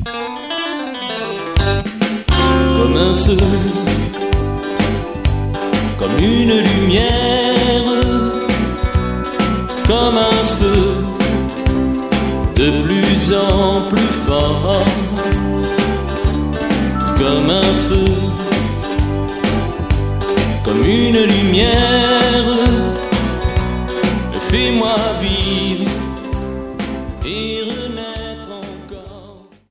Comme un feu, comme une lumière, comme un feu de plus en plus fort, comme un feu, comme une lumière,